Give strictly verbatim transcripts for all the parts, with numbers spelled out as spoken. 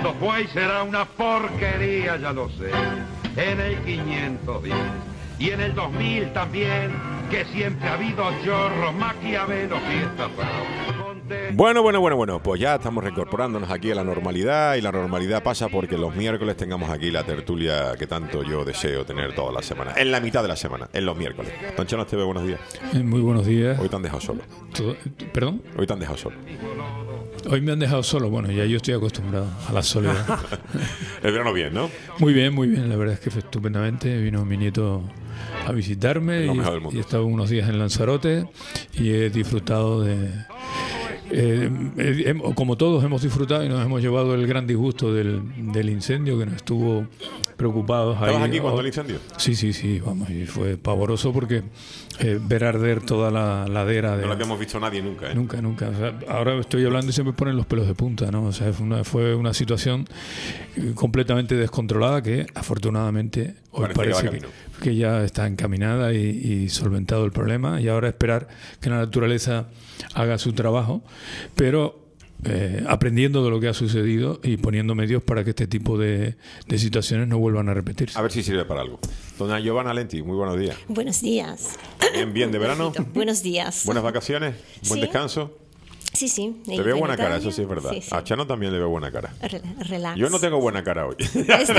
Cuando fue y será una porquería, ya lo sé. En el quinientos diez y en el dos mil también, que siempre ha habido chorros, maquiavelos y estafados. Bueno, bueno, bueno, bueno, pues ya estamos reincorporándonos aquí a la normalidad, y la normalidad pasa porque los miércoles tengamos aquí la tertulia que tanto yo deseo tener todas las semanas, en la mitad de la semana, en los miércoles. Don Chano Esteve, buenos días. Eh, muy buenos días. Hoy te han dejado solo. ¿Todo? ¿Perdón? Hoy te han dejado solo. Hoy me han dejado solo, bueno, ya yo estoy acostumbrado a la soledad. El verano bien, ¿no? Muy bien, muy bien, la verdad es que fue estupendamente. Vino mi nieto a visitarme y, y he estado unos días en Lanzarote y he disfrutado de... Eh, eh, como todos hemos disfrutado y nos hemos llevado el gran disgusto del, del incendio que nos estuvo preocupados. ¿Estabas ahí aquí cuando el incendio? Sí, sí, sí, vamos, y fue pavoroso porque eh, ver arder toda la ladera. De, no lo habíamos visto nadie nunca, ¿eh? Nunca, nunca. O sea, ahora estoy hablando y se me ponen los pelos de punta, ¿no? O sea, fue una, fue una situación completamente descontrolada que afortunadamente hoy parece, parece que, que ya está encaminada y, y solventado el problema, y ahora esperar que la naturaleza haga su trabajo, pero eh, aprendiendo de lo que ha sucedido y poniendo medios para que este tipo de, de situaciones no vuelvan a repetirse. A ver si sirve para algo. Doña Giovanna Lenti, muy buenos días. Buenos días. Bien, bien de verano. Buenos días. Buenas vacaciones, buen ¿Sí? descanso. Sí, sí. Te veo buena cara, eso sí es verdad. Sí, sí. A Chano también le veo buena cara. Relax. Yo no tengo buena cara hoy.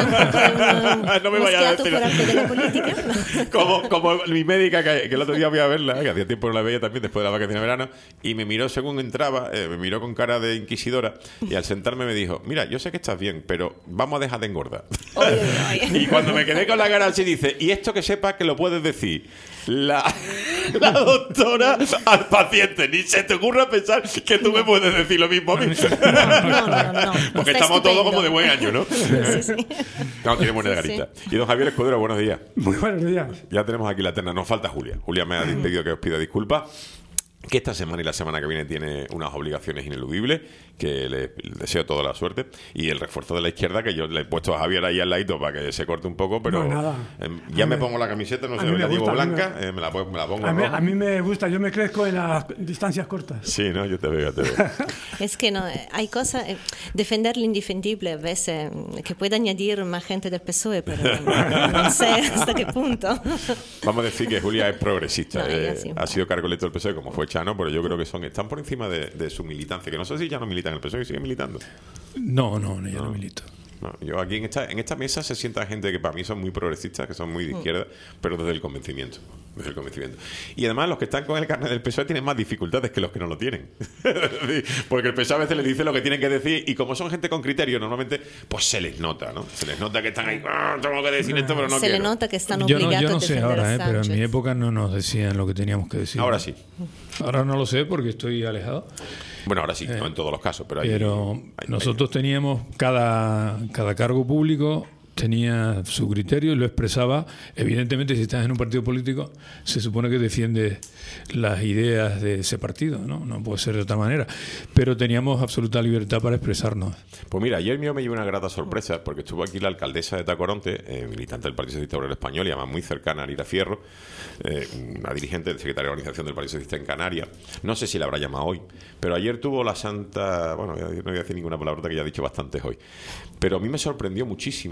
No me vayas a decir. Por arte de la política. como, como mi médica, que, que el otro día voy a verla, que hacía tiempo no la veía también después de la vacación de verano, y me miró según entraba, eh, me miró con cara de inquisidora, y al sentarme me dijo: mira, yo sé que estás bien, pero vamos a dejar de engordar. Oye, oye. Y cuando me quedé con la cara así, dice: y esto que sepas que lo puedes decir la, la doctora al paciente, ni se te ocurra pensar que tú me puedes decir lo mismo a mí. No, no, no, no. Porque Está estamos estupendo. todos como de buen año, ¿no? Sí, sí. No, tiene buena garita. Sí, sí. Y don Javier Escudero, buenos días. Muy buenos días. Ya tenemos aquí la terna. Nos falta Julia. Julia me ha pedido que os pida disculpas, que esta semana y la semana que viene tiene unas obligaciones ineludibles, que le deseo toda la suerte, y el refuerzo de la izquierda, que yo le he puesto a Javier ahí al ladito para que se corte un poco, pero no, nada. Eh, ya a me mí, pongo la camiseta, no sé, me la gusta, llevo blanca, me, eh, me, la, me la pongo a mí, roja. a mí me gusta, yo me crezco en las distancias cortas. Sí, no, yo te veo, te veo. Es que no, hay cosas, defender lo indefendible a veces, que puede añadir más gente del P S O E, pero no, no sé hasta qué punto. Vamos a decir que Julia es progresista, No, eh, sí. ha sido cargo electo del P S O E como fue Chano, pero yo creo que son están por encima de, de su militancia, que no sé si ya no militan en el P S O E y sigue militando. No, no, no, yo no, no milito. No, yo aquí en esta, en esta mesa se sienta gente que para mí son muy progresistas, que son muy de izquierda, pero desde el convencimiento. Desde el convencimiento. Y además los que están con el carnet del P S O E tienen más dificultades que los que no lo tienen. Porque el P S O E a veces les dice lo que tienen que decir, y como son gente con criterio, normalmente, pues se les nota, ¿no? Se les nota que están ahí, ah, tengo que decir esto, pero no se quiero. le nota que están yo obligados no, yo no a sé defender ahora, a eh, pero en mi Sánchez. época no nos decían lo que teníamos que decir. Ahora sí. Ahora no lo sé porque estoy alejado. Bueno, ahora sí, Eh, no en todos los casos, pero hay, Pero hay- nosotros teníamos, cada, cada cargo público tenía su criterio y lo expresaba. Evidentemente, si estás en un partido político, se supone que defiendes las ideas de ese partido, ¿no? No puede ser de otra manera. Pero teníamos absoluta libertad para expresarnos. Pues mira, ayer mío me llevé una grata sorpresa porque estuvo aquí la alcaldesa de Tacoronte, eh, militante del Partido Socialista Obrero Español y además muy cercana a Lira Fierro, eh, una dirigente del secretario de organización del Partido Socialista en Canarias. No sé si la habrá llamado hoy, pero ayer tuvo la santa... Bueno, no voy a decir ninguna palabra que ya he dicho bastantes hoy. Pero a mí me sorprendió muchísimo.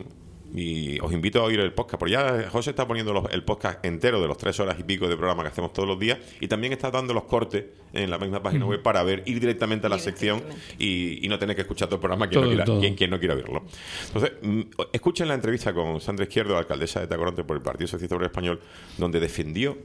Y os invito a oír el podcast, porque ya José está poniendo los, el podcast entero de los tres horas y pico de programa que hacemos todos los días, y también está dando los cortes en la misma página web para ver, ir directamente a la sección y, y no tener que escuchar todo el programa quien, Todo, no, quiera, todo. quien, quien no quiera verlo. Entonces, mm, escuchen la entrevista con Sandra Izquierdo, alcaldesa de Tacoronte por el Partido Socialista Obrero Español, donde defendió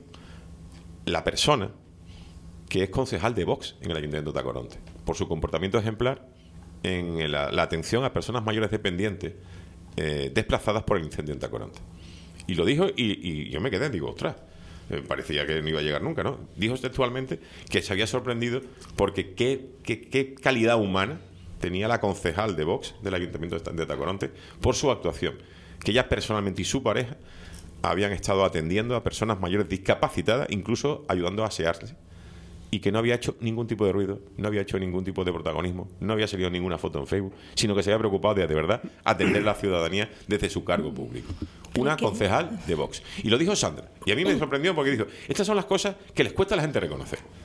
la persona que es concejal de Vox en el Ayuntamiento de Tacoronte, por su comportamiento ejemplar en la, la atención a personas mayores dependientes eh, desplazadas por el incendio en Tacoronte. Y lo dijo y, y yo me quedé, digo, ostras, eh, parecía que no iba a llegar nunca, ¿no? Dijo textualmente que se había sorprendido porque qué, qué, qué calidad humana tenía la concejal de Vox del Ayuntamiento de Tacoronte por su actuación, que ella personalmente y su pareja habían estado atendiendo a personas mayores discapacitadas, incluso ayudando a asearse, y que no había hecho ningún tipo de ruido, no había hecho ningún tipo de protagonismo, no había salido ninguna foto en Facebook, sino que se había preocupado de, de verdad, atender a la ciudadanía desde su cargo público. Una concejal de Vox. Y lo dijo Sandra. Y a mí me sorprendió porque dijo, estas son las cosas que les cuesta a la gente reconocer.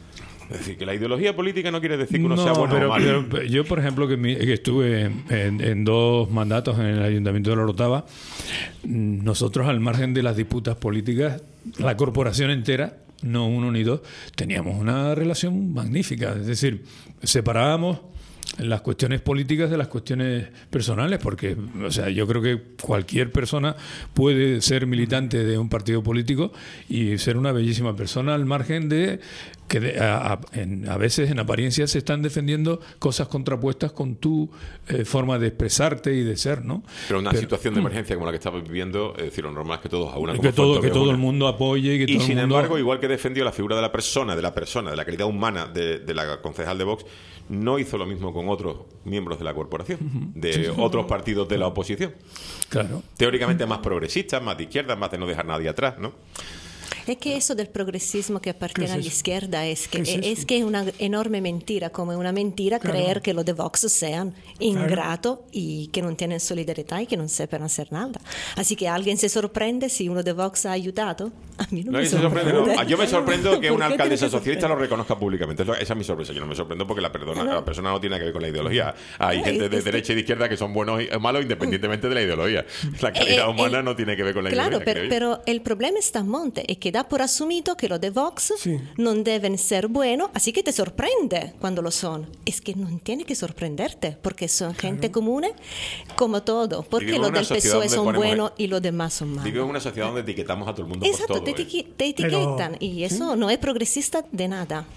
Es decir, que la ideología política no quiere decir que uno no, sea bueno pero, o malo. Pero yo, por ejemplo, que, mi, que estuve en, en dos mandatos en el Ayuntamiento de La Orotava, nosotros, al margen de las disputas políticas, la corporación entera, no uno ni dos, teníamos una relación magnífica. Es decir, separábamos las cuestiones políticas de las cuestiones personales, porque, o sea, yo creo que cualquier persona puede ser militante de un partido político y ser una bellísima persona, al margen de que de, a, a, en, a veces en apariencia se están defendiendo cosas contrapuestas con tu eh, forma de expresarte y de ser, ¿no? Pero una Pero, situación de emergencia como la que estamos viviendo, es decir, lo normal es que todos a una que todo, que todo una. el mundo apoye y que y todo sin el mundo... embargo, igual que defendió la figura de la persona, de la persona, de la calidad humana de, de la concejal de Vox, no hizo lo mismo con otros miembros de la corporación, uh-huh. de sí, sí. otros partidos de la oposición. Claro. Teóricamente más progresistas, más de izquierda, más de no dejar a nadie atrás, ¿no? Es que eso del progresismo que appartiene a la izquierda es que es, es que es una enorme mentira, como una mentira claro. creer que los de Vox sean ingratos claro. y que no tienen solidaridad y que no sepan hacer nada. Así que alguien se sorprende si uno de Vox ha ayudado. A mí no, no me sorprende. sorprende. No. Yo me sorprendo que una alcaldesa socialista lo reconozca públicamente. Esa es mi sorpresa. Yo no me sorprendo porque la, perdona, no. la persona no tiene que ver con la ideología. Hay no, gente de derecha y de izquierda que son buenos y malos independientemente de la ideología. La calidad eh, humana eh, no tiene que ver con la claro, ideología. Claro, pero, pero el problema está en monte e che dà por asumito che los de Vox sí. non deben ser buenos, así que te sorprende cuando lo son. Es que no tiene que sorprenderte, porque son claro. gente común como todo. Porque los del P S O E son buenos y los demás son malos. Vivimos en una sociedad donde etiquetamos a todo el mundo Exacto, por todo. te, ¿eh? te etiquetan pero, y eso ¿sí? no es progresista de nada.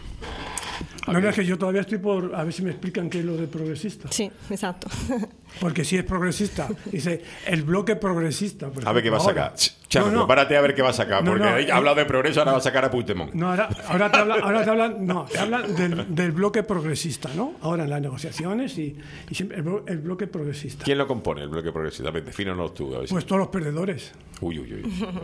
No, no, es que yo todavía estoy por... A ver si me explican qué es lo de progresista. Sí, exacto. Porque si es progresista, dice el bloque progresista. Por ejemplo, a ver qué va a sacar. Chano, no, no. prepárate a ver qué va a sacar. No, porque no, ha eh, hablado de progreso, ahora va a sacar a Puigdemont. No, ahora, ahora te hablan, ahora te hablan, no, te hablan del, del bloque progresista, ¿no? Ahora en las negociaciones y, y siempre el, el bloque progresista. ¿Quién lo compone, el bloque progresista? Defínanos tú. A ver si... Pues todos los perdedores. Uy, uy, uy.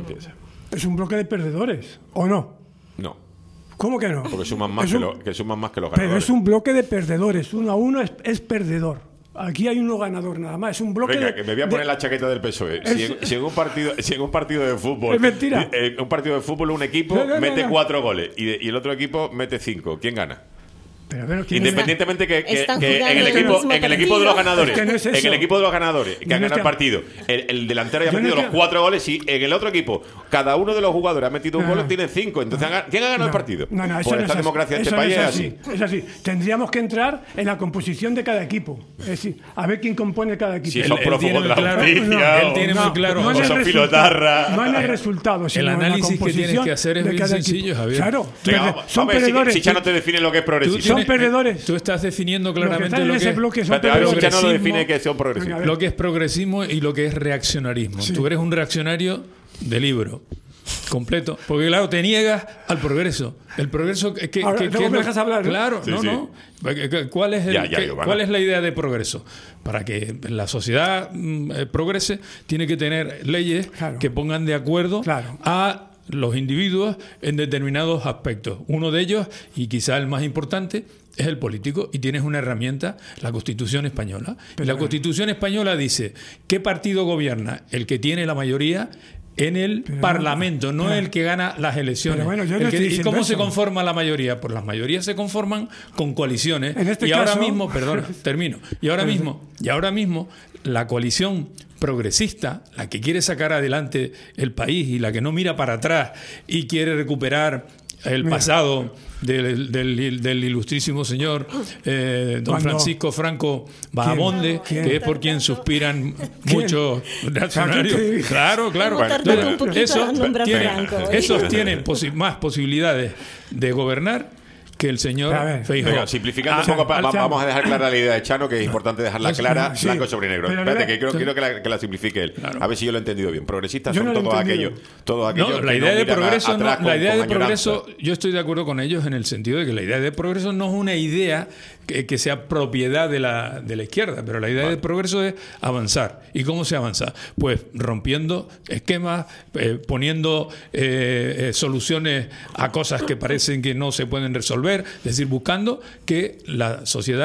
Es un bloque de perdedores, ¿o no? No. ¿Cómo que no? Porque suman más, un, que, lo, que suman más que los ganadores. Pero es un bloque de perdedores. Uno a uno es, es perdedor. Aquí hay uno ganador nada más. Es un bloque. Venga, de, que me voy a poner de, la chaqueta del P S O E. Es, si, en, si, en un partido, si en un partido de fútbol. Es mentira. En un partido de fútbol, un equipo no, no, mete no, no. cuatro goles y, de, y el otro equipo mete cinco. ¿Quién gana? Pero, pero, Independientemente que, que, que en, el el equipo, en el equipo de los ganadores, es que no es en el equipo de los ganadores que no han ganado es que... el partido, el, el delantero haya metido no los cuatro goles y en el otro equipo cada uno de los jugadores ha metido un no, gol, no. tiene cinco. Entonces, no, ¿quién ha ganado no, el partido? No, no, eso Por no esta es democracia de este eso país no es así. así. Es así. Tendríamos que entrar en la composición de cada equipo. Es decir, a ver quién compone cada equipo. Si son él, prófugos él de la claro, justicia, no, él o, tiene no, muy claro. no o son filotarra. No en el resultado, sino el análisis en la que tienes que hacer es bien sencillo, equipo. Javier. Claro, Venga, pero vamos, son vamos perdedores. Si, si ya no te define lo que es progresista. Son perdedores. Tú estás definiendo claramente lo lo que que, ese bloque son Espérate, a ver si ya no lo progresismo, define que son progresistas. lo que es progresismo y lo que es reaccionarismo. Sí. Tú eres un reaccionario de libro completo, porque claro, te niegas al progreso. El progreso que, que, Ahora, que, que me dejas hablar, ¿no? Claro, sí, no, sí. no. ¿Cuál es el, ya, ya, que, Giovanna. cuál es la idea de progreso? Para que la sociedad mm, progrese, tiene que tener leyes claro. que pongan de acuerdo claro. a los individuos en determinados aspectos. Uno de ellos, y quizá el más importante, es el político, y tienes una herramienta, la Constitución española. Pero y la bueno. Constitución española dice qué partido gobierna, el que tiene la mayoría en el pero Parlamento, no pero, el que gana las elecciones. Pero bueno, yo El no que- estoy ¿Y diciendo cómo se eso. conforma la mayoría? Pues las mayorías se conforman con coaliciones. En este y ahora caso- mismo, perdona, termino. Y ahora mismo, y ahora mismo la coalición progresista, la que quiere sacar adelante el país y la que no mira para atrás y quiere recuperar el Mira. pasado del, del, del ilustrísimo señor eh, don Cuando- Francisco Franco Bahamonde, ¿Quién? que es por quien suspiran ¿Quién? muchos reaccionarios. ¿Quién te- Claro, claro. Hemos tardado un poquito Esos a nombrar tienen, Franco, ¿eh? esos tienen posi- más posibilidades de gobernar que el señor A ver, Feijóo. Venga, simplificando Ah, un poco, pa- al va- Chano. vamos a dejar clara la idea de Chano, que es importante dejarla No, clara, sí, blanco sobre negro. pero Espérate, no- que quiero, sí. quiero que, la, que la simplifique él. Claro. A ver si yo lo he entendido bien. Progresistas Yo son no lo he todos entendido. aquellos, todos aquellos No, que la idea no de miran a- progreso, no, atrás la con- idea de con añoranza. progreso, yo estoy de acuerdo con ellos en el sentido de que la idea de progreso no es una idea que, que sea propiedad de la, de la izquierda, pero la idea de progreso es avanzar. ¿Y cómo se avanza? Pues rompiendo esquemas, eh, poniendo eh, eh, soluciones a cosas que parecen que no se pueden resolver, es decir, buscando que la sociedad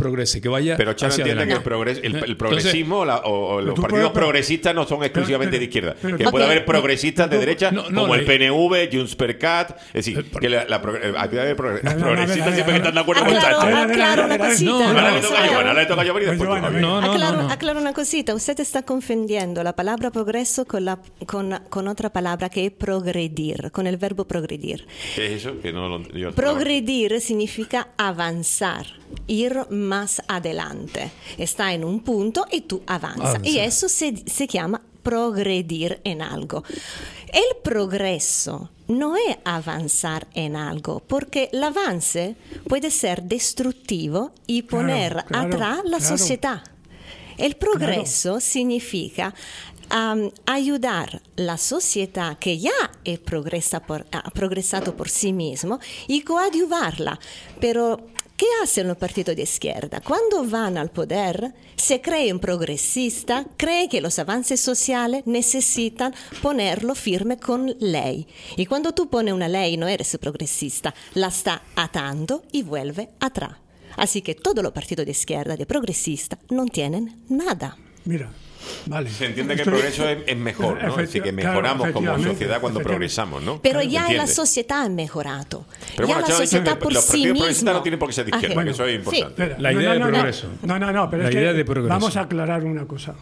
progrese, que vaya pero Chano hacia entiende adelante. que el, progres, el, el Entonces, progresismo la, o, o los partidos puedes, progresistas no son exclusivamente pero, de izquierda. pero, que pero, puede okay. haber progresistas de derecha no, no, como no, el P N V, Junts per Cat. Es decir, que la, la, la, la progresistas siempre están de acuerdo con Aclaro, Thatcher. aclaro una cosita. No, Ahora no, le toca a Giovanni, ahora le toca a Giovanni y después tú, Javier. No, no, aclaro, no, no. aclaro una cosita, usted está confundiendo la palabra progreso con, la, con, con otra palabra que es progredir, con el verbo progredir. ¿Qué es eso? Que no lo, yo Progredir significa avanzar, ir más adelante. Está en un punto y tú avanzas. Avanza. Y eso se, se llama progredir en algo. El progreso no es avanzar en algo, porque el avance puede ser destructivo y poner Claro, claro, atrás la claro. sociedad. El progreso significa um, ayudar la sociedad que ya es progresa por, ha progresado por sí mismo y coadyuvarla. Pero, ¿qué hacen los partidos de izquierda? Cuando van al poder, se creen progresistas, creen que los avances sociales necesitan ponerlo firme con ley. Y cuando tú pones una ley, no eres progresista, la está atando y vuelve atrás. Así que todos los partidos de izquierda, de progresistas, no tienen nada. Mira, vale. Se entiende que el Estoy- progreso es, es mejor, ¿no? Es decir, que Claro, mejoramos como efectivamente, sociedad cuando efectivamente. progresamos, ¿no? Pero ¿Se ya entiende? la sociedad ha mejorado. Pero ya bueno, la Chano ha dicho que sociedad por los sí partidos progresistas mismo. no tienen por qué ser de Ah, izquierda, bueno, que eso es importante. Espera, La idea de no, progreso. No, no, no, pero La es idea que de progreso. vamos a aclarar una cosa.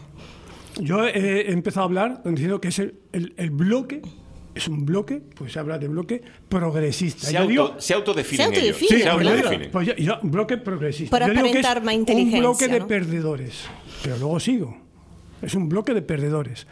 Yo he empezado a hablar diciendo que es el, el, el bloque, es un bloque, pues se habla de bloque progresista. Se, Yo auto, digo- se autodefinen Se ellos. autodefinen, se claro. autodefinen. Pues yo, yo, bloque progresista. Para Yo digo que es aparentar más un inteligencia, bloque de ¿no? perdedores. Pero luego sigo. Es un bloque de perdedores.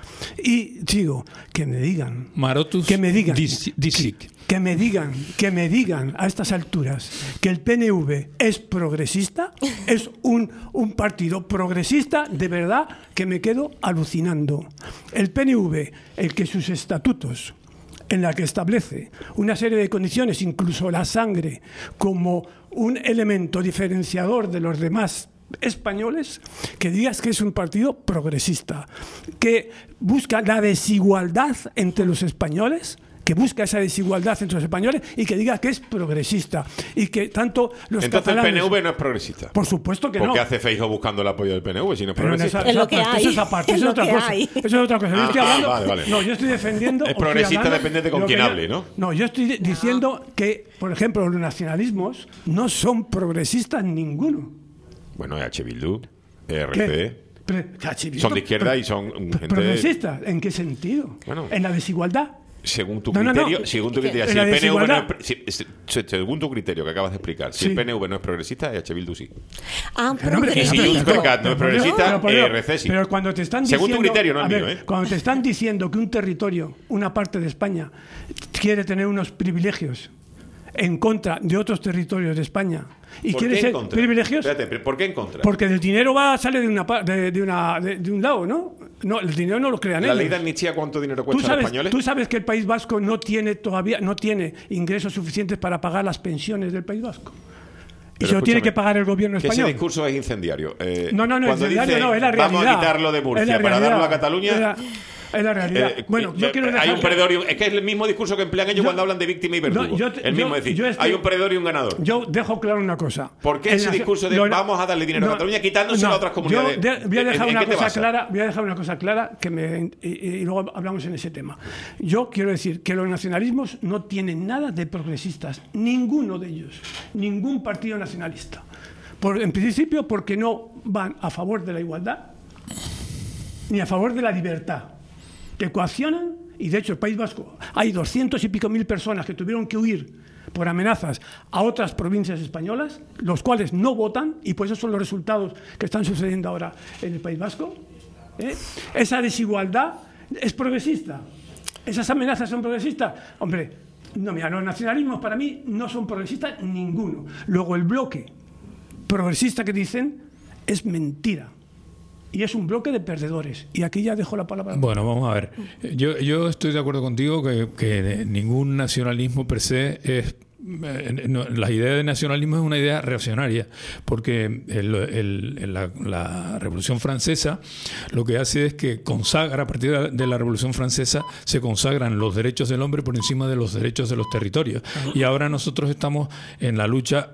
Y sigo, que me digan, Marotus que me digan, dis- disic. que me digan, que me digan a estas alturas que el P N V es progresista, es un, un partido progresista, de verdad que me quedo alucinando. El P N V, el que sus estatutos, en la que establece una serie de condiciones, incluso la sangre, como un elemento diferenciador de los demás españoles, que digas que es un partido progresista, que busca la desigualdad entre los españoles, que busca esa desigualdad entre los españoles y que diga que es progresista y que tanto los Entonces catalanes... el P N V no es progresista. Por supuesto que Porque no. hace Feijóo buscando el apoyo del P N V si no es Pero en progresista. esa- Es lo que esa parte, hay. Eso es aparte, Es eso es lo otra que cosa. hay. Eso es otra cosa. Yo Ah, estoy ah, hablando, vale, vale. No, yo estoy defendiendo. Es o estoy progresista, hablando depende de con lo quién que yo- hable, ¿no? No, yo estoy diciendo que, por ejemplo, los nacionalismos no son progresistas ninguno. Bueno, H. Bildu, R ¿Qué? C. Pre- Cachivito, Son de izquierda pre- y son pre- gente- ¿Progresistas? ¿En qué sentido? Bueno. ¿En la desigualdad? Según tu No, no, no. criterio, según tu criterio, En si la el P N V no es, desigualdad. pre- si- si- según tu criterio que acabas de explicar, si Sí. el P N V no es progresista, H. Bildu sí. Ah, Pero, hombre, Y si pero- Junts per Cat no es pero- progresista, pero, pero- R C sí. Pero cuando te están Según tu diciendo, criterio, no el a mío, ver, ¿eh? Cuando te están diciendo que un territorio, una parte de España, quiere tener unos privilegios en contra de otros territorios de España y ¿Por quiere qué en ser contra? privilegios, Espérate, pero ¿por qué en contra? porque el dinero va sale de una pa- de, de una de, de un lado, ¿no? No, el dinero no lo crean ¿La ellos. ley de amnistía cuánto dinero ¿Tú cuesta a los sabes, españoles? tú sabes que el País Vasco no tiene todavía no tiene ingresos suficientes para pagar las pensiones del País Vasco. Y Pero se lo tiene escúchame, que pagar el gobierno que ese español. discurso es incendiario. Eh, No, no, no, cuando es diario, dice, no, es la realidad. vamos a quitarlo de Es Murcia la para realidad. darlo a Cataluña. Es la, es la realidad. eh, bueno, eh, yo quiero hay dejar un que- perdedor y un- es que es el mismo discurso que emplean ellos Yo- cuando hablan de víctima y verdugo. No, yo te- el mismo yo- es decir, yo estoy- hay un perdedor y un ganador. Yo dejo claro una cosa. ¿Por qué En ese la- discurso de lo- vamos a darle dinero a Cataluña quitándoselo a otras comunidades? Yo de- voy a ¿En- dejar en una qué te cosa basas? clara, voy a dejar una cosa clara que me, y, y luego hablamos en ese tema. Yo quiero decir que los nacionalismos no tienen nada de progresistas, ninguno de ellos, ningún partido nacionalista. Por, en principio porque no van a favor de la igualdad ni a favor de la libertad, que coaccionan, y de hecho el País Vasco hay doscientos y pico mil personas que tuvieron que huir por amenazas a otras provincias españolas, los cuales no votan, y pues esos son los resultados que están sucediendo ahora en el País Vasco. ¿eh? Esa desigualdad es progresista. Esas amenazas son progresistas. Hombre, no, mira, los nacionalismos para mí no son progresistas ninguno. Luego el bloque progresista que dicen es mentira. Y es un bloque de perdedores. Y aquí ya dejo la palabra. Bueno, vamos a ver. Yo, yo estoy de acuerdo contigo que, que ningún nacionalismo per se es... eh, no, la idea de nacionalismo es una idea reaccionaria, porque el, el, la, la Revolución Francesa lo que hace es que consagra, a partir de la Revolución Francesa, se consagran los derechos del hombre por encima de los derechos de los territorios. Y ahora nosotros estamos en la lucha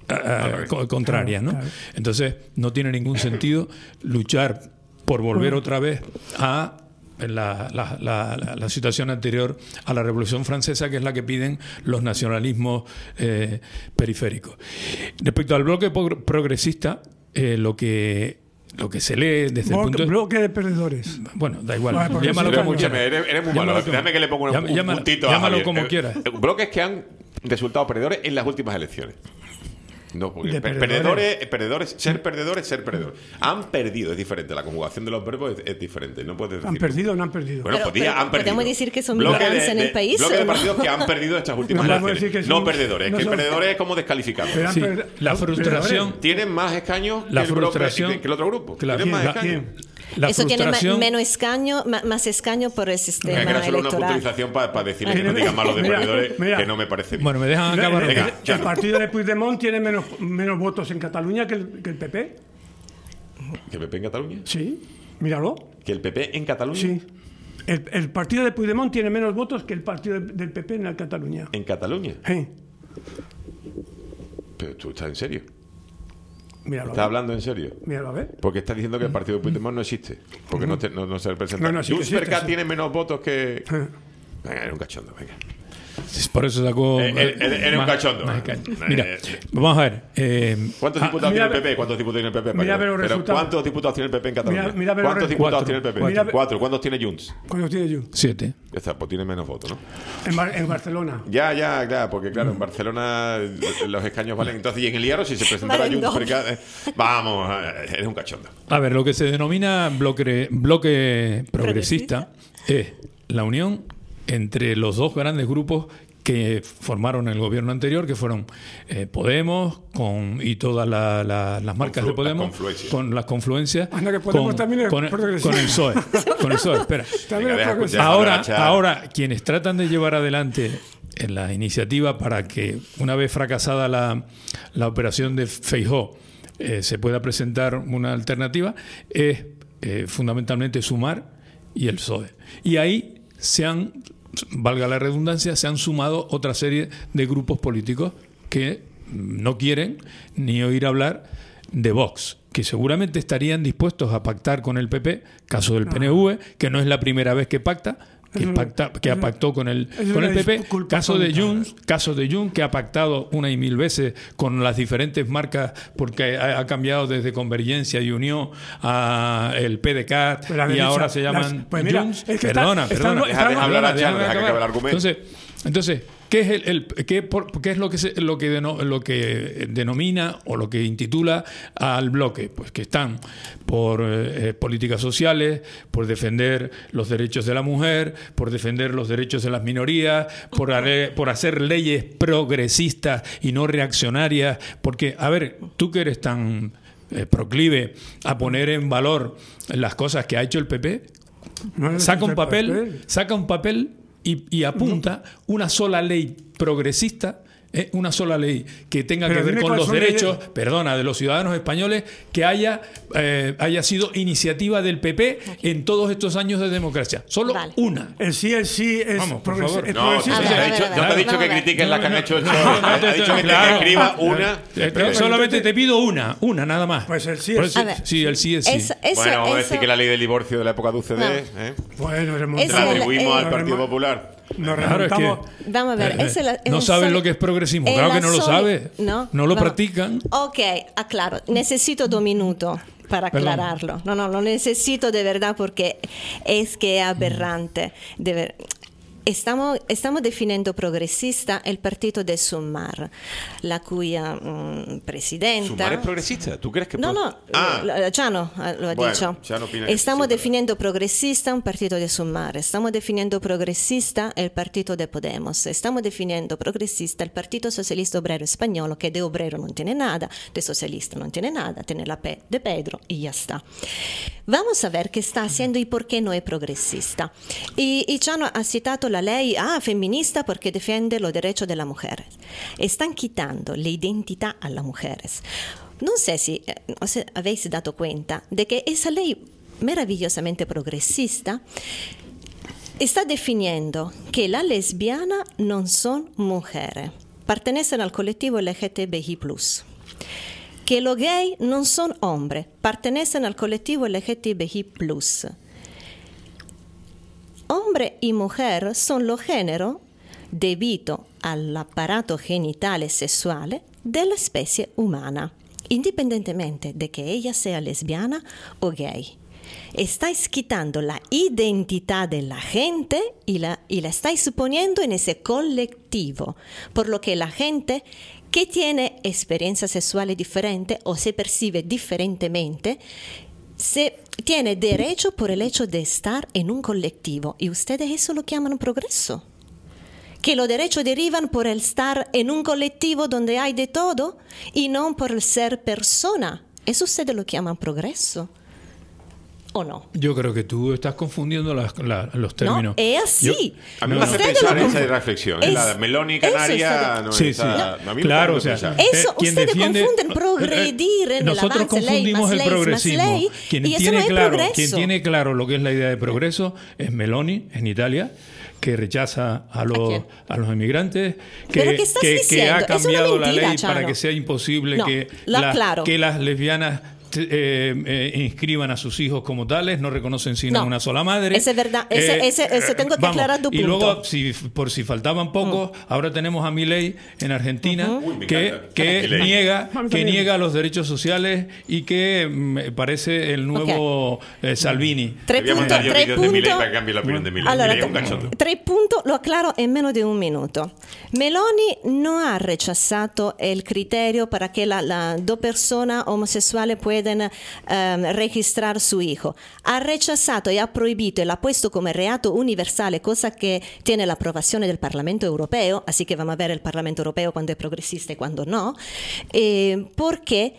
uh, contrarias, ¿no? Entonces, no tiene ningún sentido luchar por volver otra vez a La, la, la, la situación anterior a la Revolución Francesa, que es la que piden los nacionalismos eh, periféricos. Respecto al bloque progresista, eh, lo que lo que se lee desde bloque, el punto de... bloque de perdedores. Bueno, da igual. Vale, llámalo como quieras. Eres, eres muy malo. Llámalo Déjame que le ponga un, llama, un llámalo, puntito llámalo a Javier. como eh, quieras. Bloques que han resultado perdedores en las últimas elecciones. No, porque De perdedores. perdedores. perdedores, ser perdedores, ser perdedores. Han perdido, es diferente. La conjugación de los verbos es, es diferente. No puedes decir. ¿Han perdido o no han perdido? Bueno, Pero- podía, pero han perdido. ¿podemos decir que son Bloque migrantes de- en el de- país, Bloque de o no? partidos que han perdido estas últimas No podemos elecciones. decir que No son- perdedores. no que son- perdedores es como descalificarlos. Pero han Sí, perdido- la frustración... Tienen más escaños La que, el bloque- frustración- que, que el otro grupo. Claro. Tienen más ¿Quién? escaños. ¿Quién? La Eso tiene ma- frustración... menos escaño, ma- más escaño por el sistema Que era solo una electoral. puntualización para decirle que no Mira, digan malo de mira, perdedores, mira. que no me parece bien. Bueno, me dejan acabar. El- Venga, el, ya. el partido de Puigdemont tiene menos, menos votos en Cataluña que el, que el P P. ¿Que el P P en Cataluña? Sí, míralo. ¿Que el P P en Cataluña? Sí. El, el partido de Puigdemont tiene menos votos que el partido de- del P P en la Cataluña. ¿En Cataluña? Sí, Pero tú estás en serio. míralo. ¿Estás hablando en serio? Míralo a ver. Porque estás diciendo que el partido de Puigdemont no existe. Porque no, te- no, no se representa. No, no, sí que Junts existe, per Cat sí. tiene menos votos que... Ah. Venga, era un cachondo, venga. Por eso sacó... Eh, eh, eh, era un más- cachondo. más escaños. Eh, Mira, eh, vamos a ver. eh, ¿Cuántos ah, diputados mira, tiene el P P? ¿Cuántos diputados tiene el P P? mira, Pero, pero pero resulta- ¿cuántos diputados tiene el P P en Cataluña? Mira, mira, pero ¿Cuántos re- diputados Cuatro. tiene el P P? Mira, Cuatro. ¿Cuántos tiene Junts? ¿Cuántos tiene yo? siete. Ya está, pues tiene menos votos, ¿no? En, Bar- en Barcelona. Ya, ya, claro, porque claro, en Barcelona eh, los escaños valen. Entonces, y en el Hierro, si se presentara Valen Junts dos. per Cat, eh, vamos, eh, eres un cachondo. A ver, lo que se denomina bloque, bloque progresista es la unión entre los dos grandes grupos que formaron el gobierno anterior, que fueron eh, Podemos con, y todas la- la- las marcas Conflu- de Podemos, las confluencias. con las confluencias, Anda, que Podemos con, también es con el, progresista. con el P S O E. Con el P S O E, espera. También Venga, es deja progresista. escuchar. Ahora, Déjame agachar. ahora, quienes tratan de llevar adelante en la iniciativa para que, una vez fracasada la, la operación de Feijóo, eh, se pueda presentar una alternativa, es eh, fundamentalmente Sumar y el P S O E. Y ahí se han, valga la redundancia, se han sumado otra serie de grupos políticos que no quieren ni oír hablar de Vox, que seguramente estarían dispuestos a pactar con el P P, caso del P N V, que no es la primera vez que pacta, que, Eso- pacta, que eso- pactó con el, es con el una P P, disculpa caso de tonta. Junts, caso de Junts, que ha pactado una y mil veces con las diferentes marcas, porque ha, ha cambiado desde Convergencia y Unión a el P D C A T, Pues la y derecha, ahora se llaman las- pues mira, Junts. es que está- perdona, está- perdona, está- Deja- deja hablar a déjame Chano, deja que acabar. acabe el argumento. Entonces, entonces, ¿qué es el, el- qué, por- qué es lo que se- lo que deno- lo que denomina o lo que intitula al bloque? Pues que están por eh, políticas sociales, por defender los derechos de la mujer, por defender los derechos de las minorías, por, are- por hacer leyes progresistas y no reaccionarias, porque a ver, tú que eres tan eh, proclive a poner en valor las cosas que ha hecho el P P, No le saca un el papel, saca un papel y, y apunta una sola ley progresista, eh, una sola ley que tenga Pero que ver dime con cuáles los son derechos, leyes. perdona, de los ciudadanos españoles, que haya eh, haya sido iniciativa del P P en todos estos años de democracia. Solo Vale. una. El sí, el sí es, Vamos, por progresi- favor. es No, progresista. sí, A sí, ver, ha a ver, dicho- a ver, no te ha vamos dicho a que ver. critiques la que han hecho el No, P S O E. no, Ha dicho que te claro. escriba una. Eh, eh, solamente te pido una, una nada más. Pues el sí Por es eso- A ver. sí, el sí es sí. Eso- eso- Bueno, vamos a eso- decir que la ley del divorcio de la época de U C D, No. ¿eh? Bueno, Ese la el- atribuimos el- al Partido Nos Popular. Nos Claro, es que- remontamos. Vamos a ver, Eh, ese es la- no es saben soli- lo que es progresismo. es Claro la que no lo soli- sabe. No, No lo vamos. practican. Ok, aclaro. Necesito dos minutos para Perdón. aclararlo. No, no, lo necesito de verdad porque es que es aberrante. De ver- Estamos, estamos definiendo progresista el partido de Sumar, la cuya mm, presidenta... ¿Sumar es progresista? ¿Tú crees que No, pro- no, Ah, eh, Chano eh, lo ha Bueno, dicho. Chano opina que Estamos sí, sí, definiendo progresista un partido de Sumar, estamos definiendo progresista el partido de Podemos, estamos definiendo progresista el Partido Socialista Obrero Español, que de obrero no tiene nada, de socialista no tiene nada, tiene la P de Pedro y ya está. Vamos a ver qué está haciendo y por qué no es progresista. Y, y Chano ha citado la ley ah, feminista porque defiende los derechos de las mujeres. Están quitando la identidad a las mujeres. No sé si eh, os habéis dado cuenta de que esa ley maravillosamente progresista está definiendo que las lesbianas no son mujeres, pertenecen al colectivo L G T B I plus. que los gay non sono hombres, pertenecen al colectivo L G T B I plus. Hombre y mujer son los géneros debido all'apparato genitale sessuale della specie umana, indipendentemente de que ella sea lesbiana o gay. Estáis quitando la identidad de la gente y la, y la estáis suponiendo en ese colectivo, por lo que la gente que tiene experiencias sessuales diferentes o se percibe diferentemente, se tiene derecho por el hecho de estar en un colectivo. Y ustedes eso lo llaman progreso. Que los derechos derivan por el estar en un colectivo donde hay de todo y no por el ser persona. Eso ustedes lo llaman progreso. ¿O no? Yo creo que tú estás confundiendo las, la, los términos. No, es así. Yo, a mí me hace pensar esa reflexión. Es, la Meloni Canaria no sí, es sí. a, a mí claro, me o sea, eso eh, ustedes defiende, confunden progredir en nosotros el avance confundimos ley, el progresismo. Ley, quien y tiene eso no claro, progreso. quien tiene claro lo que es la idea de progreso es Meloni en Italia, que rechaza a los ¿A, a los inmigrantes, que, ¿Pero qué estás que, que ha diciendo? cambiado Es una mentira, la ley Chano. para que sea imposible No, que, lo la- aclaro. que las lesbianas Eh, eh, inscriban a sus hijos como tales, no reconocen sino No, una sola madre. ese es verdad, ese- ese- ese tengo que vamos, aclarar tu Y punto. luego, si, por si faltaban pocos, Mm. ahora tenemos a Milei en Argentina, Uy, me que, encanta. que Milei. niega Vamos a que ver. niega los derechos sociales y que mm, parece el nuevo eh, Salvini. Tres Te voy a puntos, mandar yo tres vídeos de Milei puntos. para que cambie la opinión de Milei. Allora, Milei è un cachondo. tre puntos, lo aclaro en menos de un minuto. Meloni no ha rechazado el criterio para que las la dos personas homosexuales puedan um, registrar su hijo. Ha rechazado y ha prohibido y lo ha puesto como reato universal, cosa que tiene la aprobación del Parlamento Europeo, así que vamos a ver el Parlamento Europeo cuando es progresista y cuando no, eh, porque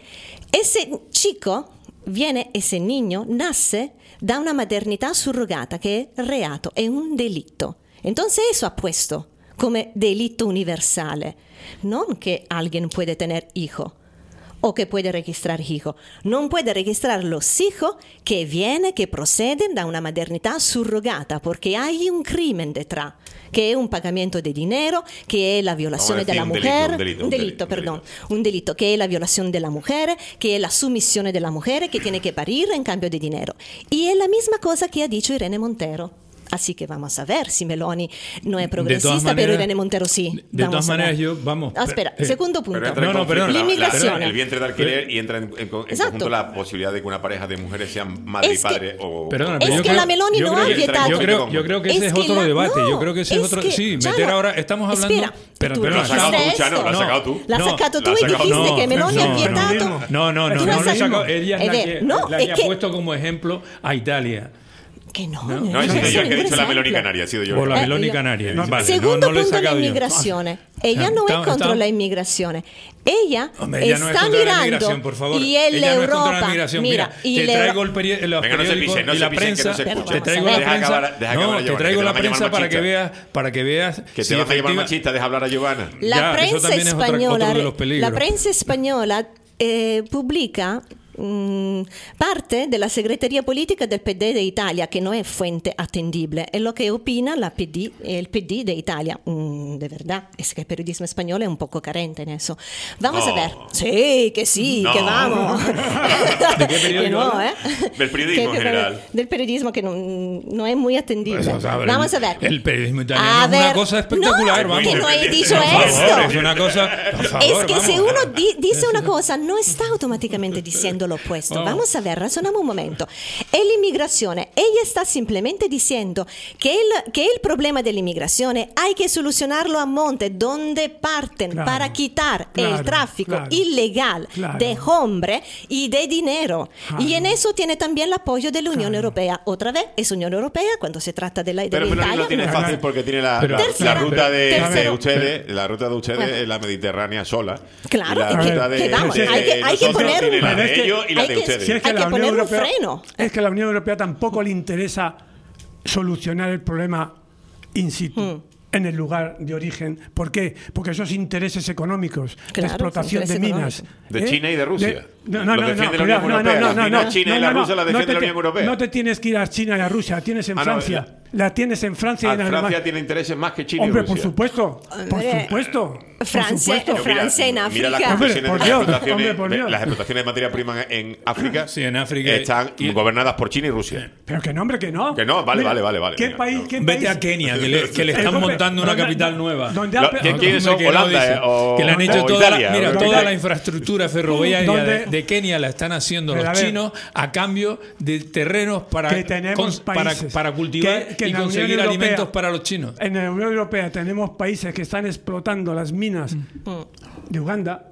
ese chico viene, ese niño nace da una maternità surrogata che è reato, è un delitto. Entonces eso ha puesto come delitto universale, non che alguien puede tener hijo o que puede registrar hijo. No puede registrar los hijos que vienen, que proceden da una maternità surrogata, porque hay un crimen detrás, que es un pagamento de dinero, que es la violación Vamos a de la decir un mujer, delito, un delito, un un delito, delito, perdón, un un delito, que es la violación de la mujer, que es la sumisión de la mujer, que tiene que parir en cambio de dinero. Y es la misma cosa que ha dicho Irene Montero. Así que vamos a ver si Meloni no es progresista, maneras, pero Irene Montero sí. De Vamos todas a ver. maneras, yo, vamos. Ah, espera, eh, segundo punto. Pero entra en No, no, conflicto perdón. la- la- L'inmigrazione. el vientre de alquiler y entra en, en- en Exacto. conjunto la posibilidad de que una pareja de mujeres sean madre Es y padre que- o... Perdona, Es pero yo que creo, la Meloni yo no creo ha que- vietato. Yo creo, yo creo que ese Es es, que otro la- debate. no, yo creo que ese es, es otro. que, sí, Chano, meter ahora. Estamos hablando. espera, pero, tú pero Lo has sacado dijiste tú, Chano, lo has esto. sacado tú. L'ha No, sacado lo tú has y sacado dijiste tú. que Meloni no, ha no, vietato. No, no, no, Tú no, has no, lo he sacado- sacado. Ella es Eh, la ver, que, no, la es que ha que- puesto como ejemplo a Italia. Que no, No, No, he sido es yo el que he ningún dicho la Meloni ejemplo. Canaria, he sido yo. Por la Eh, Meloni io- Canaria. No, Vale, Segundo no, no lo he punto, sacado yo. l'inmigrazione. Ella Ah, no está- es contra está- la inmigración. Ella Hombre, ella no es está contra la mirando inmigración, por favor. y el Ella no es contra la Europa, inmigración. mira, Mira, y te el traigo Euro- el peri- los Venga, no se periódicos pisen, no y se la pisen, que no prensa. se escucha. Te traigo Vamos a la ver. Deja prensa. acabar- deja No, acabar a te Giovanna, traigo que te la van a llamar prensa para que machista. veas, para que veas Que si te vas a llamar efectiva- machista, deja hablar a Giovanna. La Ya, eso prensa también es otra- española, otro de los peligros. la prensa española eh, publica mm, parte de la Secretaría Política del P D de Italia, que no es fuente atendible, es lo que opina la P D, el P D de Italia. Mm, de verdad, es que el periodismo español es un poco carente en eso. Vamos No. a ver. Sí, que sí, No. que vamos. ¿De qué periódico Que no, hablas? ¿eh? Del periodismo Que- en general. Del periodismo que no, no es muy atendible. Pues, o sea, Vamos el- a ver. El periodismo italiano A es una ver, cosa espectacular. no, vamos. que no he dicho Por favor, esto. es una cosa. Por favor, Es que vamos. si uno di- dice una cosa, no está automáticamente diciendo lo opuesto. No. Vamos a ver, razonamos un momento. Es l'inmigración. Ella está simplemente diciendo que el, que el problema de la inmigración hay que solucionarlo a monte, donde parten Claro, para quitar claro, el tráfico claro, ilegal claro. de hombres y de dinero. Claro. Y en eso tiene también el apoyo de la Unión Europea. Otra vez, es Unión Europea cuando se trata de la, de Pero la Meloni Italia. lo tiene no. fácil porque tiene la, Pero- la- Tercera, la ruta de, tercero. de ustedes, la ruta de ustedes Bueno. es la Mediterránea sola. Claro, y la es que- ruta de, que vamos, de hay que- hay que nosotros poner tiene un- la Pero es de que- ellos y la hay de que- ustedes. Si es que, Hay la que Unión poner un Europea, freno. es que a la Unión Europea tampoco le interesa solucionar el problema in situ. Hmm. En el lugar de origen. ¿Por qué? Porque esos intereses económicos de Claro, explotación de intereses minas. De ¿eh? China y de Rusia. No, no, los no, defiende no, la Unión no, Europea. no, Las no, minas no, China no, y la no, rusa las defiende no la te- Unión Europea. No te tienes que ir a China y a Rusia, la tienes en Ah, no, Francia. La tienes en Francia y Ah, en Alemania. Francia tiene intereses más que China Hombre, y Rusia. por supuesto, por Hombre, supuesto. por Francia, supuesto. Francia en Mira, África. las concesiones Hombre, por de Dios, explotaciones, hombre, por de- Dios. las explotaciones de materia prima en África, Sí, en África. están Y- gobernadas por China y Rusia. Pero que no, hombre, que no. Que no, vale, Mira, vale, vale, vale, ¿Qué venga, país? no. ¿Qué Vete país? a Kenia, que le, que le El están golpe- montando una donde- capital nueva. donde ha Lo- pe- ¿Qué- quiénes son? Que no Holanda, dice, eh, o- que le han hecho o toda, Italia, la, mira, o- toda donde- la infraestructura ferroviaria donde- de, de Kenia la están haciendo Pero los a ver, chinos a cambio de terrenos para, que tenemos cons- para, países para cultivar que- que y en la Unión conseguir Europea- alimentos para los chinos. En la Unión Europea tenemos países que están explotando las minas de Uganda.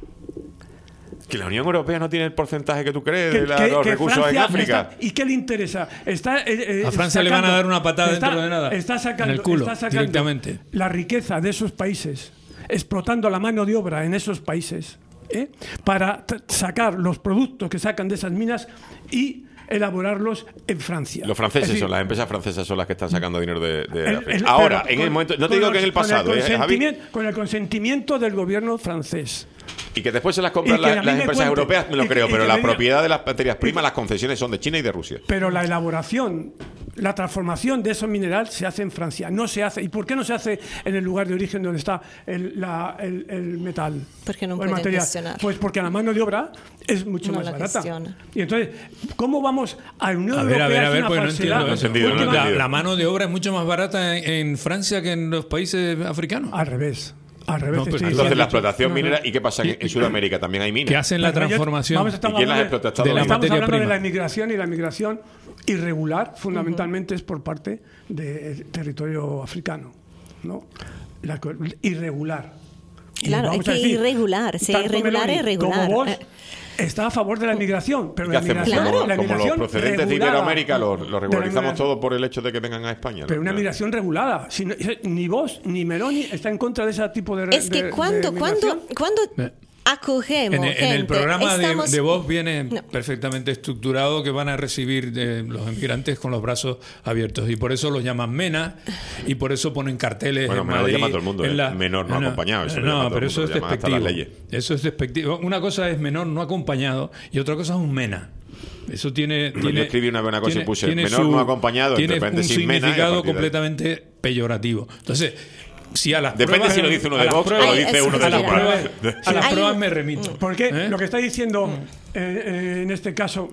Que la Unión Europea no tiene el porcentaje que tú crees Que- de la- que- los que recursos en Francia África. está- ¿Y qué le interesa? Está, eh, eh, A Francia le van a sacando- dar una patada está- dentro de nada, Está sacando, en el culo, está sacando directamente. la riqueza de esos países, explotando la mano de obra en esos países, ¿eh? para t- sacar los productos que sacan de esas minas y elaborarlos en Francia. Los franceses Es decir, son, las empresas francesas son las que están sacando dinero de, de el- África. el- Ahora, pero en el con- momento, no te con digo los- que en el con pasado, ¿eh, Javi? consentimiento- con el consentimiento del gobierno francés. Y que después se las compran Y que a las, mí las me empresas cuente- europeas, me lo y que- creo, y pero que la me diga- propiedad de las materias primas, las concesiones son de China y de Rusia. Pero la elaboración, la transformación de esos minerales se hace en Francia, no se hace. ¿Y por qué no se hace en el lugar de origen donde está el, la- el- el metal? Porque no o el pueden material? gestionar. Pues porque la mano de obra es mucho No más la barata. gestiona. Y entonces, ¿cómo vamos a la Unión A ver, Europea? a ver, a es ver, una porque no falsedad. entiendo eso. entendido, no he Porque la, entendido. la mano de obra es mucho más barata en, en Francia que en los países africanos. Al revés. Al revés. No, te pues estoy Entonces, diciendo. la explotación No, no. minera, ¿y qué pasa? En, en Sudamérica también hay minas. Que hacen la Pero yo- transformación. vamos a estar ¿Y quién las hablando explota? de la Estamos materia hablando de prima. la inmigración, y la inmigración irregular fundamentalmente es por parte del territorio africano, ¿no? La co- irregular. Y Claro, vamos es a que decir, irregular, si tanto irregular Meloni es irregular. como vos, Eh. está a favor de la inmigración, pero ¿Qué la hacemos? inmigración, Como, la como los inmigración procedentes de regulada. Iberoamérica los, los De la regularizamos inmigración. todo por el hecho de que vengan a España. Pero una ¿no? migración regulada. Si no- ni vos ni Meloni está en contra de ese tipo de Es que de- cuando, de cuando, migración. cuando Eh. acogemos En el, en gente, el programa de, estamos- de Vox viene No. perfectamente estructurado que van a recibir de los inmigrantes con los brazos abiertos y por eso los llaman MENA y por eso ponen carteles Bueno, en MENA lo Madrid, llama todo el mundo, en ¿eh? la- Menor no acompañado, eso lo llama no, todo pero el eso mundo, es lo llaman hasta las despectivo. leyes. Eso es despectivo. Una cosa es menor no acompañado y otra cosa es un MENA. Eso tiene, Yo tiene escribí una buena cosa y tiene- puse tiene menor no acompañado, de tiene repente un sin MENA y a significado partir de ahí. completamente peyorativo. Entonces, si a las Depende pruebas- si lo dice uno a de las Vox o pruebas- lo dice Ay, uno de a las Sumar. pruebas, a las Hay- pruebas me remito. Porque ¿Eh? lo que está diciendo eh, eh, en este caso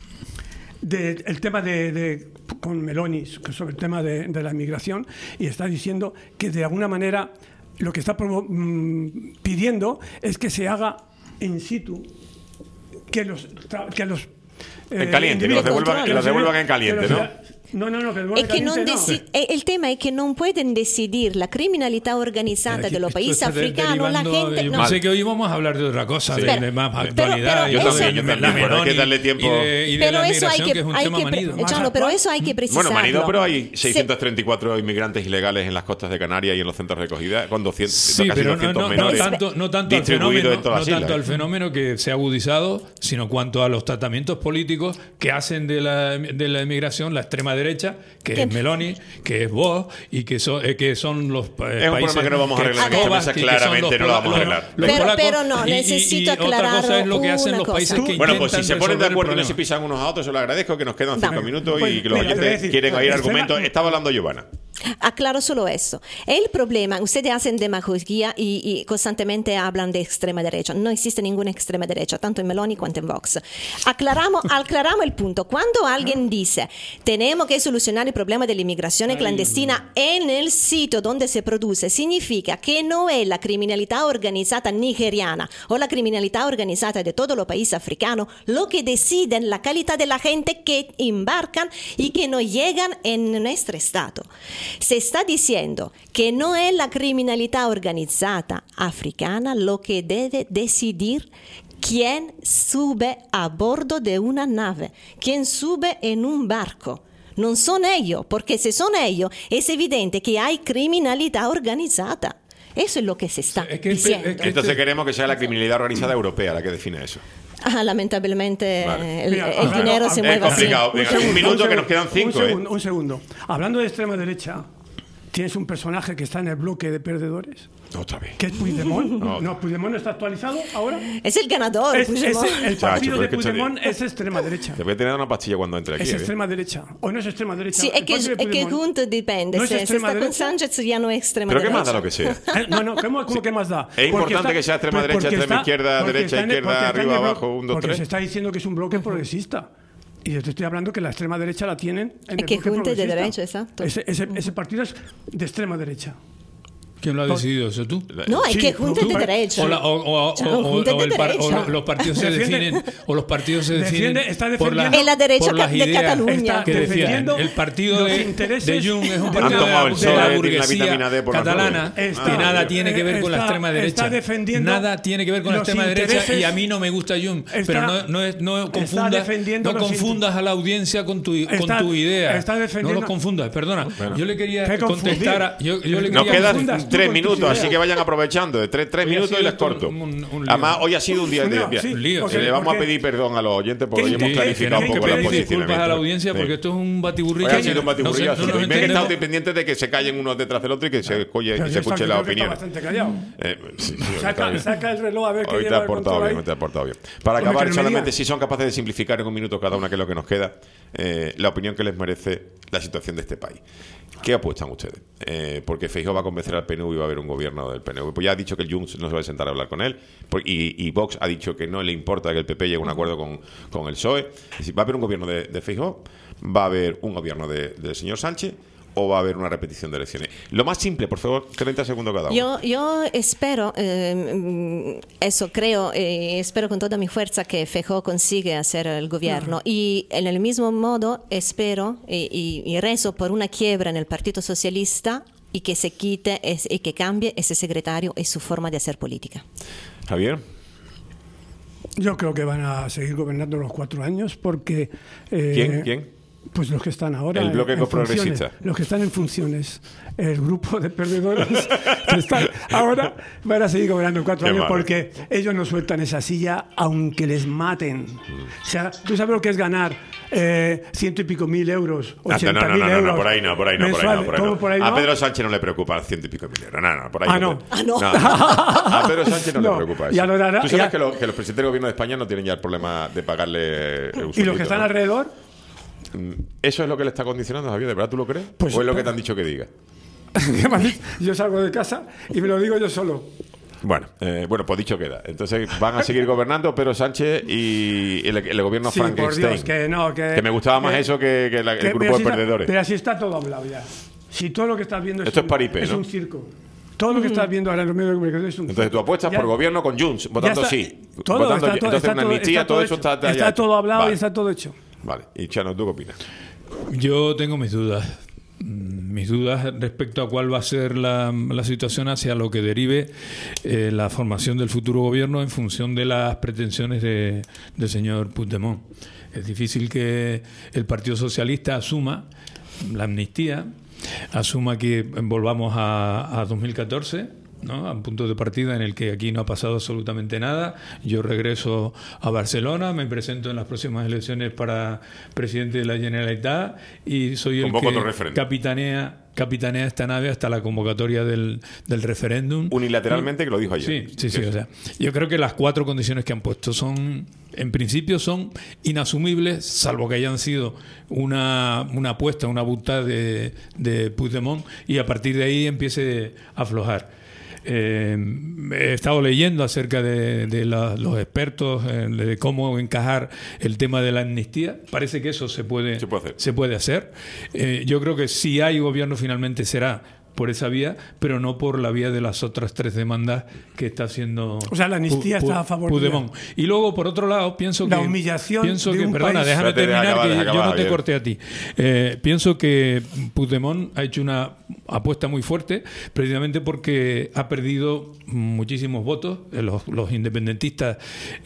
de- el tema de, de- con Meloni sobre el tema de, de la inmigración, y está diciendo que de alguna manera lo que está provo- mm, pidiendo es que se haga in situ, que los tra- que los eh, En caliente, que los individuos- devuelvan- que los devuelvan en caliente, que los- ¿no? No, no, no, que Es que non caliente, no. deci- eh, il tema è che non pueden decidir la criminalità organizzata Aquí- de los esto países está de- africanos, la derivando- gente... Yo no. pensé que hoy íbamos a hablar de otra cosa, de, Pero- de más pero- actualidad. pero y Yo de- también, de yo la también, pero hay que Meloni darle tiempo. Y de, y de Pero la eso hay migración, que, que es un hay tema que pre- manido. Gianno, pero eso hay que precisarlo. Bueno, manido, pero hay Se- seiscientos treinta y cuatro inmigrantes ilegales en las costas de Canarias y en los centros de acogida, con doscientos, Sí, casi pero no, doscientos no- no menores tanto, no tanto al distribuidos fenómeno, en todas no las tanto islas. al fenómeno que se ha agudizado, sino cuanto a los tratamientos políticos que hacen de la, de la inmigración la extrema derecha, que ¿Quién? es Meloni, que es vos y que, so- eh, que son los eh, Es un países problema que no vamos a arreglar en esta Escobas, mesa, que- que son claramente los no lo vamos a pola- arreglar. los Pero- polacos, pero no, y- y- necesito y otra cosa aclarar es lo que hacen una los países cosa. que Bueno, pues si intentan se ponen de resolver el acuerdo y no se problema. pisan unos a otros, se lo agradezco, que nos quedan cinco Vamos. minutos Pues, y que los mira, te voy a oyentes decir, quieren oír el argumentos. tema- Estaba hablando Giovanna. Aclaro solo eso. El problema, ustedes hacen demagogia y, y constantemente hablan de extrema derecha. No existe ninguna extrema derecha, tanto en Meloni cuanto en Vox. Aclaramos, aclaramos el punto. Cuando alguien dice tenemos que solucionar el problema de la inmigración clandestina en el sitio donde se produce, significa que no es la criminalità organizzata nigeriana o la criminalità organizzata de todos los países africanos lo que deciden la calidad de la gente que embarcan y que no llegan en nuestro estado. Se está diciendo que no es la criminalità organizzata africana lo que debe decidir quién sube a bordo de una nave, quién sube en un barco. No son ellos, porque si son ellos, es evidente que hay criminalità organizzata. Eso es lo que se está Es que- es que- diciendo. es que- Entonces queremos que sea la criminalidad organizada europea la que define eso. Ah, lamentablemente Vale. el, Mira, el a ver, dinero a- se es mueve así. complicado. Venga, un minuto, que nos quedan cinco, Un ¿eh? segundo, un segundo. Hablando de extrema derecha, tienes un personaje que está en el bloque de perdedores. Otra vez. ¿Qué es Puigdemont? No, no Puigdemont está actualizado ahora. Es el ganador. Es, es, el partido Chacho, de es que Puigdemont te... es extrema derecha. Te voy a tener una pastilla cuando entre aquí. Es ¿eh? extrema derecha. O no es extrema derecha. Sì, è che, è che Junta dipende. No se, se sta derecha? con Sánchez ya no es extrema Pero derecha. qué más da lo que sea. Eh, no, no, ¿cómo, cómo sí. que más da? Es importante está, que sea extrema derecha, extrema está, izquierda, derecha, en, izquierda, arriba, abajo, un, dos, porque tres. se está diciendo que es un bloque progresista. Y yo te estoy hablando que la extrema derecha la tienen en es el que bloque Junta de progresista. derecha, exacto. Ese, ese, ese partido es de extrema derecha. ¿Quién lo ha decidido eso? ¿Tú? No, es sí, que Junta tú, de derecha. O, la, o, o, Chao, o, o, Junta o de el par, derecha. o los partidos se Defiende- definen o los partidos se definen Defiende- está por, la, defendiendo- Es la derecha por las de ideas Cataluña. Está que decían. defendiendo El partido los de, intereses de Jung es un de- partido Han de, tomado la, el de sol, la tiene la burguesía vitamina D por las catalana nubes. Está- que nada eh, tiene que ver con la está- extrema derecha. está defendiendo Nada tiene que ver con la los extrema derecha y intereses- a mí no me gusta Jung. Está- Pero no, no, es- no está confundas, defendiendo no los confundas a la audiencia con tu, con Está- tu idea. está No defendiendo- los confundas, perdona. Yo le quería ¿Qué confundir? contestar a, yo, yo le Nos quería quedan confundas tú tres con tus minutos, ideas. así que vayan aprovechando. De tres, tres Hoy ha minutos y sido les corto. un- un- un lío. Además, hoy ha sido un día de. No, de- sí, un lío. porque- le vamos a porque- pedir perdón a los oyentes porque hoy hemos Sí, clarificado un tenemos poco que la pedir posición. disculpas a la audiencia porque esto es un batiburrillo. Hoy ha que sido un batiburrillo. no sé- no nos Me he estado entendemos. dependientes de que se callen unos detrás del otro y que se, oye, Pero y yo se está- escuche creo la que está opinión. bastante callado. Eh, sí, sí, está Saca, bien. saca el reloj a ver qué Hoy te lleva ha el portado control bien, ahí. te ha portado bien. Para Hombre, acabar, que no me solamente digas. si son capaces de simplificar en un minuto cada una, que es lo que nos queda, eh, la opinión que les merece la situación de este país. ¿Qué apuestan ustedes? Eh, porque Feijóo va a convencer al P N V y va a haber un gobierno del P N V. Pues ya ha dicho que el Junts no se va a sentar a hablar con él. Por- y, y Vox ha dicho que no le importa que el P P llegue a un acuerdo con, con el P S O E. Es decir, va a haber un gobierno de, de Feijóo, va a haber un gobierno de- del señor Sánchez, o va a haber una repetición de elecciones. Lo más simple, por favor, treinta segundos cada uno. Yo, yo espero, eh, eso creo, eh, espero con toda mi fuerza que Feijóo consiga hacer el gobierno. Y en el mismo modo espero y, y- y rezo por una quiebra en el Partido Socialista y que se quite es- y que cambie ese secretario y su forma de hacer política. Javier. Yo creo que van a seguir gobernando los cuatro años porque... eh, ¿Quién? ¿Quién? Pues los que están ahora. El bloque en- en progresista. funciones, Los que están en funciones. El grupo de perdedores que están ahora van a seguir gobernando cuatro Qué años malo. porque ellos no sueltan esa silla aunque les maten. O sea, tú sabes lo que es ganar eh, ciento y pico mil euros, Ah, ochenta no, no, mil no, no, euros. no, por ahí no, por ahí no, por ahí no, mensuales. por ahí ¿Cómo no. por ahí A no? Pedro Sánchez no le preocupa ciento y pico mil euros. No, no, por ahí Ah, no. no. Ah, no. A Pedro Sánchez no, No, le preocupa ya eso. lo dará- Tú sabes ya- que, lo- que los presidentes del gobierno de España no tienen ya el problema de pagarle el Y los que están alrededor, ¿Eso es lo que le está condicionando, Javier? ¿De verdad tú lo crees? Pues- ¿O es lo que te han dicho que diga? yo salgo de casa y me lo digo yo solo. Bueno, eh, bueno, pues dicho queda. Entonces van a seguir gobernando Pedro Sánchez y el, el gobierno Sí, por Frankenstein. Dios, que no, que... Que me gustaba más que- eso que, que la- que- el pero grupo si de está- perdedores. Pero así está todo hablado ya. Si todo lo que estás viendo es, Esto es un, paripé, es ¿no? un circo. Todo lo que estás viendo ahora en los medios de comunicación es un Entonces tú circo. apuestas Ya- por gobierno con Junts, votando ya está- sí. Todo, votando está, ya. todo, Entonces está una todo- amnistía, está todo todo eso hecho. está, está, Está ya todo hecho. hablado Vale. y está todo hecho. Vale, y Chano, ¿tú qué opinas? Yo tengo mis dudas. Mm, Mis dudas respecto a cuál va a ser la, la situación hacia lo que derive eh, la formación del futuro gobierno en función de las pretensiones de, del señor Puigdemont. Es difícil que el Partido Socialista asuma la amnistía, asuma que volvamos a, a dos mil catorce, ¿no? A un punto de partida en el que aquí no ha pasado absolutamente nada. Yo regreso a Barcelona, me presento en las próximas elecciones para presidente de la Generalitat y soy el Convoco otro que referéndum. capitanea capitanea esta nave hasta la convocatoria del, del referéndum. Unilateralmente, que lo dijo ayer. Sí, sí, sí. O sea, yo creo que las cuatro condiciones que han puesto son, en principio, son inasumibles, salvo que hayan sido una, una apuesta, una voluntad de, de Puigdemont, y a partir de ahí empiece a aflojar. Eh, he estado leyendo acerca de, de la, los expertos, eh, de cómo encajar el tema de la amnistía. Parece que eso se puede, Se puede hacer. se puede hacer. Eh, yo creo que si hay gobierno finalmente será por esa vía, pero no por la vía de las otras tres demandas que está haciendo. O sea, la amnistía Pu- Pu- está a favor de Puigdemont. Y luego, por otro lado, pienso La que. humillación pienso de que, un perdona, país. déjame Espérate, deja terminar, acabar, que deja yo acabar, no te Javier. corté a ti. Eh, pienso que Puigdemont ha hecho una apuesta muy fuerte, precisamente porque ha perdido muchísimos votos. Eh, Los, los independentistas,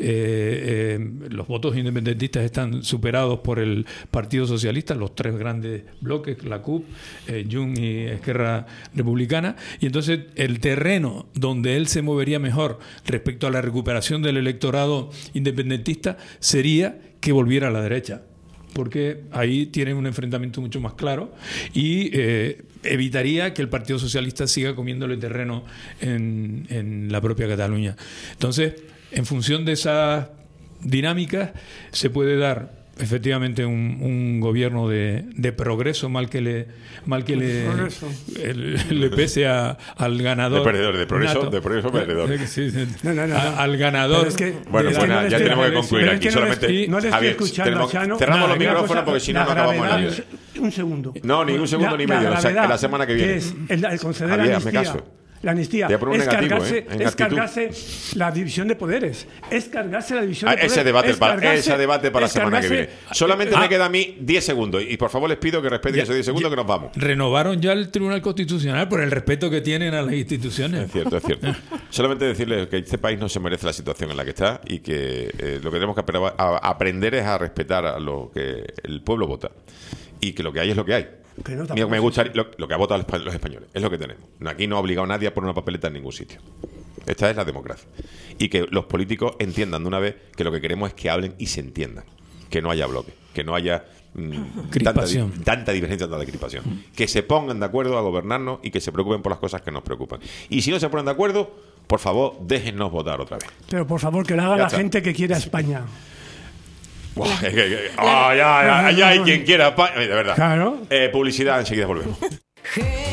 eh, eh, los votos independentistas están superados por el Partido Socialista, los tres grandes bloques, la C U P, eh, Junts y Esquerra Republicana. Y entonces el terreno donde él se movería mejor respecto a la recuperación del electorado independentista sería que volviera a la derecha. porque ahí tienen un enfrentamiento mucho más claro y eh, evitaría que el Partido Socialista siga comiéndole terreno en, en la propia Cataluña. Entonces, en función de esas dinámicas, se puede dar efectivamente un, un gobierno de, de progreso, mal que le mal que le, el, le pese a, al ganador de perdedor, de progreso, nato. de progreso perdedor. Sí, sí. No, no, no, A, no. al ganador. Es que, bueno, es pues que nada, no ya estoy, tenemos que concluir es aquí. que no le Solamente, estoy, no le estoy Javier, escuchando tenemos, a Chano. cerramos Nada, los micrófonos cosa, porque si no, la no acabamos gravedad, nadie. Un segundo. No, ni un segundo la, ni medio. La O sea, gravedad, la semana que viene. Que es el, el conceder Javier, la hazme amnistía. caso. La amnistía Te voy a poner un es, negativo, cargarse, ¿eh? En es actitud. cargarse la división de poderes. Es cargarse la división Ah, de poderes. ese debate, es para, cargarse, ese debate para la es semana que cargarse- viene. Solamente Ah. me queda a mí diez segundos. Y por favor les pido que respeten Ya, esos diez segundos ya. que nos vamos. Renovaron ya el Tribunal Constitucional por el respeto que tienen a las instituciones. Es cierto, es cierto. Solamente decirles que este país no se merece la situación en la que está y que eh, lo que tenemos que apre- a- aprender es a respetar a lo que el pueblo vota. Y que lo que hay es lo que hay. Que no, Me, tampoco me es gusta lo, lo que ha votado los españoles. Es lo que tenemos. Aquí no ha obligado a nadie a poner una papeleta en ningún sitio. Esta es la democracia. Y que los políticos entiendan de una vez que lo que queremos es que hablen y se entiendan. Que no haya bloque. Que no haya mm, tanta, Crispación. di- tanta diferencia, tanta crispación. Que se pongan de acuerdo a gobernarnos y que se preocupen por las cosas que nos preocupan. Y si no se ponen de acuerdo, por favor, déjennos votar otra vez. Pero por favor, que lo haga Ya la está. gente que quiera España. Buah, es que- que- ah, ya, ya, ya hay quien quiera. pa- De verdad. Claro. Eh, publicidad, enseguida volvemos. Hey.